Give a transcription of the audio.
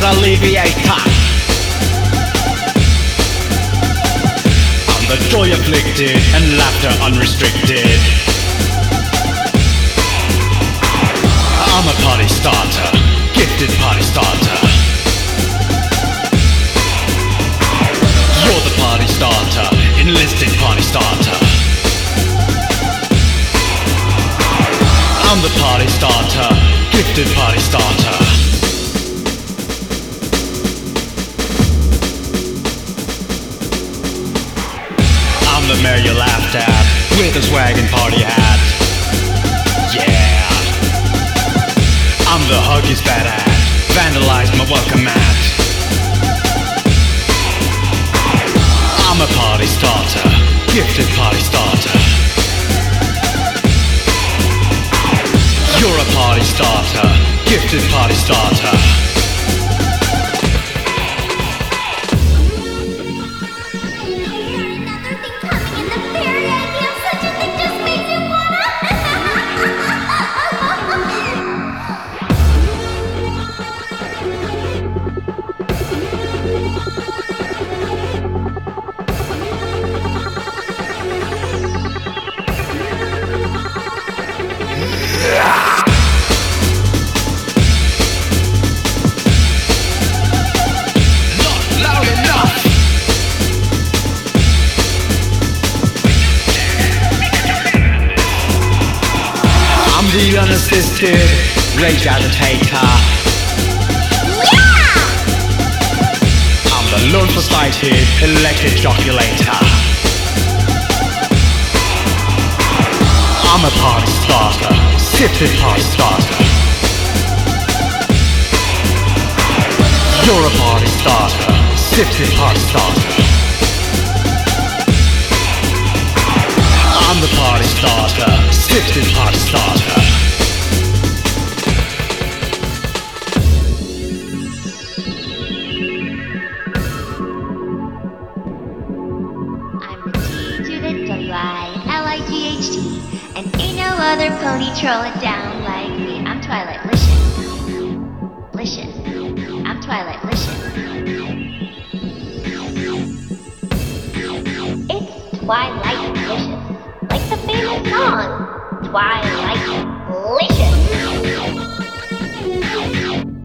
alleviator. I'm the joy afflicted and laughter unrestricted. I'm a party starter, gifted party starter. You're the party starter, enlisted party starter. I'm the party starter, gifted party starter. I'm the mayor you laughed at, with a swag and party hat. Yeah. I'm the huggies bad at, vandalized my welcome mat. I'm a party starter, gifted party starter. You're a party starter, gifted party starter. The unassisted rage agitator. Yeah! I'm the learn for sighted electric joculator. I'm a party starter, sifted party starter. You're a party starter, sifted party starter. I'm the party starter, sifted party starter. I'm the T to the W-I-L-I-G-H-T, and ain't no other pony troll it down like me. I'm Twilight Licious. Licious. I'm Twilight Licious. It's Twilight Licious. Like the famous song, Twilight Licious.